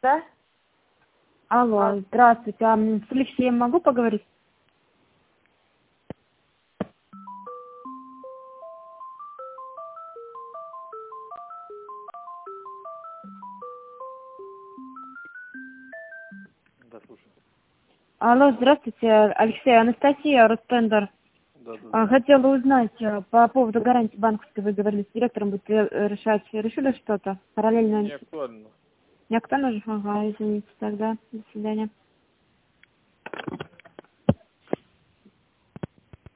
Да? Алло, здравствуйте. С Алексеем могу поговорить? Да, слушай. Алло, здравствуйте. Алексей, Анастасия, Ростендер. Да, да, да. Хотела узнать по поводу гарантии банковской. Вы говорили, с директором будете решать. Решили что-то? Параллельно? Не актуально. Не актуально же? Ага, извините тогда. До свидания.